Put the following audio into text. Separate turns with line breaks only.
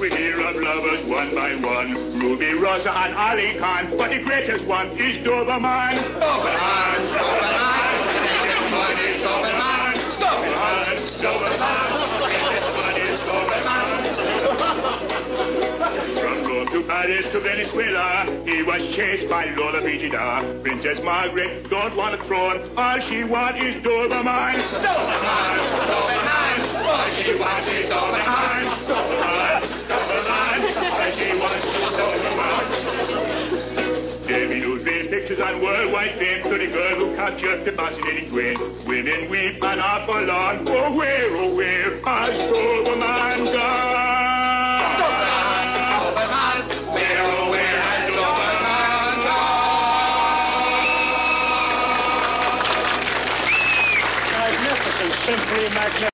we hear of lovers one by one. Ruby, Rosa, and Ali Khan, but the greatest one is Doberman. Doberman, Doberman, the greatest one is Doberman. Doberman, Doberman, the greatest one is Doberman. From Rome to Paris to Venezuela, he was chased by Lola Brigida. Princess Margaret don't want a throne, all she wants is Doberman. Doberman, Doberman, all she wants is Doberman. Doberman, Doberman, all she wants is Doberman. David Newsville pictures on worldwide fame to the girl who captured the fascinating queen. Women weep and are forlorn. Oh, where has Doberman gone? Simply magnificent.